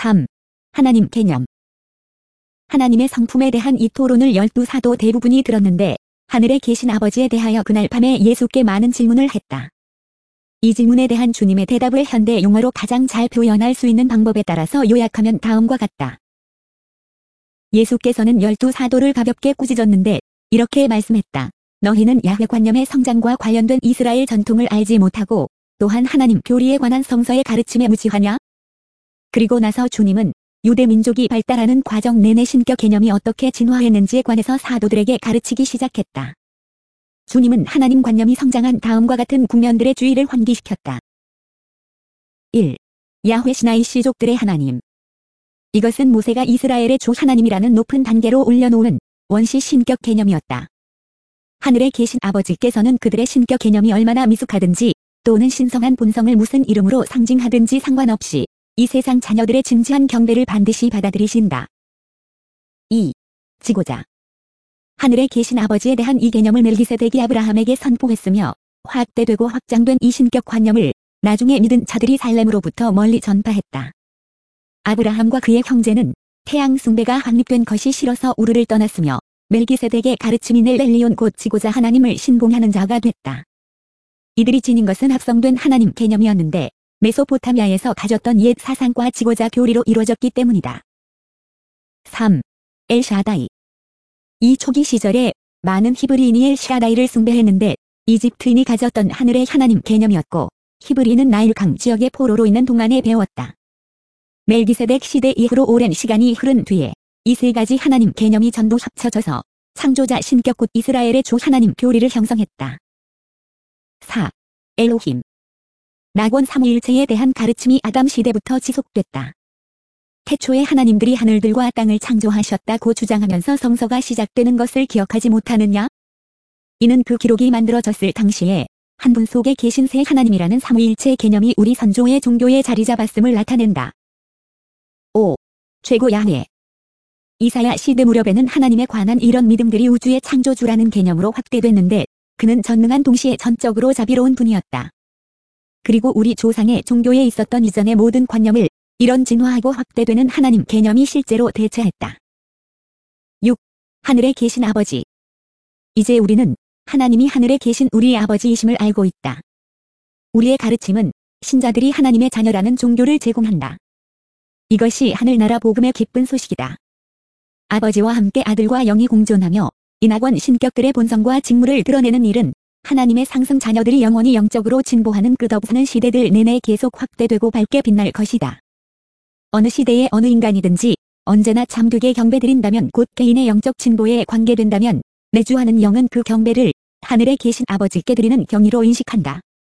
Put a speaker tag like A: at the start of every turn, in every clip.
A: 3. 하나님 개념. 하나님의 성품에 대한 이 토론을 12사도 대부분이 들었는데 하늘에 계신 아버지에 대하여 그날 밤에 예수께 많은 질문을 했다. 이 질문에 대한 주님의 대답을 현대 용어로 가장 잘 표현할 수 있는 방법에 따라서 요약하면 다음과 같다. 예수께서는 12사도를 가볍게 꾸짖었는데 이렇게 말씀했다. 너희는 야훼 관념의 성장과 관련된 이스라엘 전통을 알지 못하고 또한 하나님 교리에 관한 성서의 가르침에 무지하냐? 그리고 나서 주님은 유대 민족이 발달하는 과정 내내 신격 개념이 어떻게 진화했는지에 관해서 사도들에게 가르치기 시작했다. 주님은 하나님 관념이 성장한 다음과 같은 국면들의 주의를 환기시켰다. 1. 야훼 시나이 씨족들의 하나님. 이것은 모세가 이스라엘의 주 하나님이라는 높은 단계로 올려놓은 원시 신격 개념이었다. 하늘에 계신 아버지께서는 그들의 신격 개념이 얼마나 미숙하든지 또는 신성한 본성을 무슨 이름으로 상징하든지 상관없이 이 세상 자녀들의 진지한 경배를 반드시 받아들이신다. 2. 지고자. 하늘에 계신 아버지에 대한 이 개념을 멜기세덱이 아브라함에게 선포했으며 확대되고 확장된 이 신격 관념을 나중에 믿은 자들이 살렘으로부터 멀리 전파했다. 아브라함과 그의 형제는 태양 숭배가 확립된 것이 싫어서 우르를 떠났으며 멜기세덱의 가르침인을 엘리온 곧 지고자 하나님을 신봉하는 자가 됐다. 이들이 지닌 것은 합성된 하나님 개념이었는데 메소포타미아에서 가졌던 옛 사상과 지고자 교리로 이루어졌기 때문이다. 3. 엘샤다이. 이 초기 시절에 많은 히브리인이 엘샤다이를 숭배했는데 이집트인이 가졌던 하늘의 하나님 개념이었고 히브리인은 나일강 지역의 포로로 있는 동안에 배웠다. 멜기세덱 시대 이후로 오랜 시간이 흐른 뒤에 이 세 가지 하나님 개념이 전부 합쳐져서 창조자 신격 곧 이스라엘의 주 하나님 교리를 형성했다. 4. 엘로힘. 낙원 삼위일체에 대한 가르침이 아담 시대부터 지속됐다. 태초에 하나님들이 하늘들과 땅을 창조하셨다고 주장하면서 성서가 시작되는 것을 기억하지 못하느냐? 이는 그 기록이 만들어졌을 당시에 한 분 속에 계신 세 하나님이라는 삼위일체 개념이 우리 선조의 종교에 자리 잡았음을 나타낸다. 5. 최고 야훼. 이사야 시대 무렵에는 하나님에 관한 이런 믿음들이 우주의 창조주라는 개념으로 확대됐는데 그는 전능한 동시에 전적으로 자비로운 분이었다. 그리고 우리 조상의 종교에 있었던 이전의 모든 관념을 이런 진화하고 확대되는 하나님 개념이 실제로 대체했다. 6. 하늘에 계신 아버지. 이제 우리는 하나님이 하늘에 계신 우리의 아버지이심을 알고 있다. 우리의 가르침은 신자들이 하나님의 자녀라는 종교를 제공한다. 이것이 하늘나라 복음의 기쁜 소식이다. 아버지와 함께 아들과 영이 공존하며 인하권 신격들의 본성과 직무를 드러내는 일은 하나님의 상승 자녀들이 영원히 영적으로 진보하는 끝없는 시대들 내내 계속 확대되고 밝게 빛날 것이다. 어느 시대의 어느 인간이든지 언제나 참되게 경배드린다면 곧 개인의 영적 진보에 관계된다면 내주하는 영은 그 경배를 하늘에 계신 아버지께 드리는 경의로 인식한다.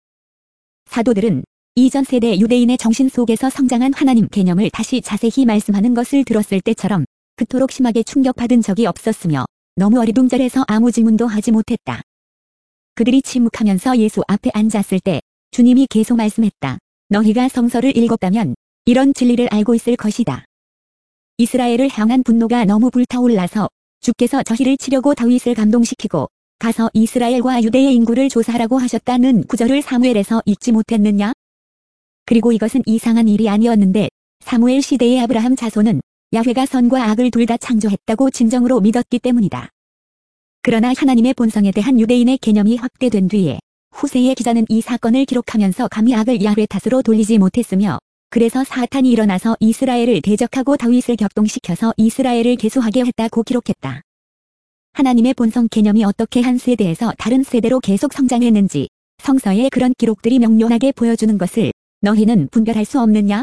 A: 사도들은 이전 세대 유대인의 정신 속에서 성장한 하나님 개념을 다시 자세히 말씀하는 것을 들었을 때처럼 그토록 심하게 충격받은 적이 없었으며 너무 어리둥절해서 아무 질문도 하지 못했다. 그들이 침묵하면서 예수 앞에 앉았을 때 주님이 계속 말씀했다. 너희가 성서를 읽었다면 이런 진리를 알고 있을 것이다. 이스라엘을 향한 분노가 너무 불타올라서 주께서 저희를 치려고 다윗을 감동시키고 가서 이스라엘과 유대의 인구를 조사하라고 하셨다는 구절을 사무엘에서 읽지 못했느냐? 그리고 이것은 이상한 일이 아니었는데 사무엘 시대의 아브라함 자손은 야훼가 선과 악을 둘 다 창조했다고 진정으로 믿었기 때문이다. 그러나 하나님의 본성에 대한 유대인의 개념이 확대된 뒤에 후세의 기자는 이 사건을 기록하면서 감히 악을 야훼 탓으로 돌리지 못했으며 그래서 사탄이 일어나서 이스라엘을 대적하고 다윗을 격동시켜서 이스라엘을 계수하게 했다고 기록했다. 하나님의 본성 개념이 어떻게 한 세대에서 다른 세대로 계속 성장했는지 성서에 그런 기록들이 명료하게 보여주는 것을 너희는 분별할 수 없느냐?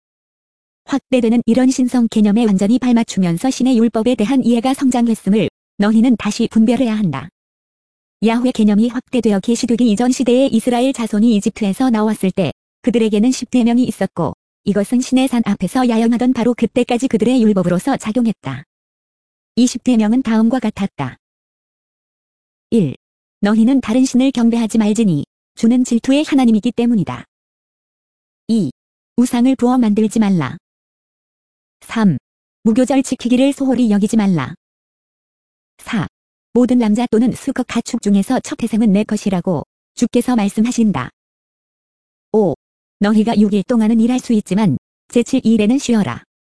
A: 확대되는 이런 신성 개념에 완전히 발맞추면서 신의 율법에 대한 이해가 성장했음을 너희는 다시 분별해야 한다. 야훼 개념이 확대되어 계시되기 이전 시대의 이스라엘 자손이 이집트에서 나왔을 때 그들에게는 10계명이 있었고 이것은 신의 산 앞에서 야영하던 바로 그때까지 그들의 율법으로서 작용했다. 이 10계명은 다음과 같았다. 1. 너희는 다른 신을 경배하지 말지니 주는 질투의 하나님이기 때문이다. 2. 우상을 부어 만들지 말라. 3. 무교절 지키기를 소홀히 여기지 말라. 4. 모든 남자 또는 수컷 가축 중에서 첫 태생은 내 것이라고 주께서 말씀하신다. 5. 너희가 6일 동안은 일할 수 있지만 제7일에는 쉬어라.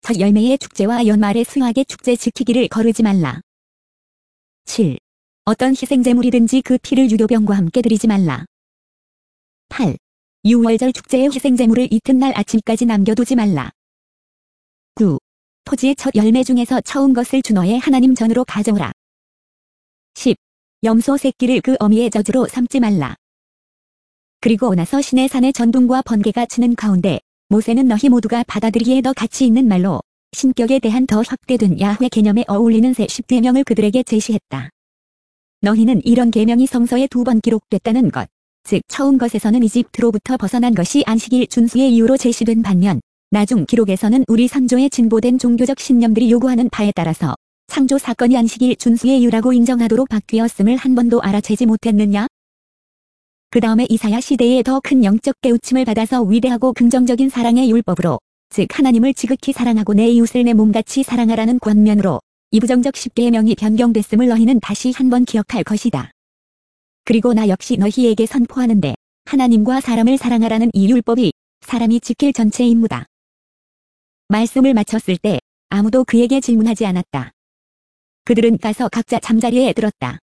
A: 첫 열매의 축제와 연말의 수확의 축제 지키기를 거르지 말라. 7. 어떤 희생제물이든지 그 피를 유교병과 함께 드리지 말라. 8. 유월절 축제의 희생제물을 이튿날 아침까지 남겨두지 말라. 9. 토지의 첫 열매 중에서 처음 것을 주 너의 하나님 전으로 가져오라. 10. 염소 새끼를 그 어미의 저주로 삼지 말라. 그리고 나서 시내 산의 전둥과 번개가 치는 가운데 모세는 너희 모두가 받아들이기에 더 가치 있는 말로 신격에 대한 더 확대된 야훼 개념에 어울리는 새 10계명을 그들에게 제시했다. 너희는 이런 계명이 성서에 2번 기록됐다는 것, 즉 처음 것에서는 이집트로부터 벗어난 것이 안식일 준수의 이유로 제시된 반면 나중 기록에서는 우리 선조의 진보된 종교적 신념들이 요구하는 바에 따라서 창조 사건이 안식일 준수의 이유라고 인정하도록 바뀌었음을 한 번도 알아채지 못했느냐? 그 다음에 이사야 시대에 더 큰 영적 깨우침을 받아서 위대하고 긍정적인 사랑의 율법으로, 즉 하나님을 지극히 사랑하고 내 이웃을 내 몸같이 사랑하라는 권면으로 이 부정적 10계명이 변경됐음을 너희는 다시 한번 기억할 것이다. 그리고 나 역시 너희에게 선포하는데 하나님과 사람을 사랑하라는 이 율법이 사람이 지킬 전체 임무다. 말씀을 마쳤을 때 아무도 그에게 질문하지 않았다. 그들은 가서 각자 잠자리에 들었다.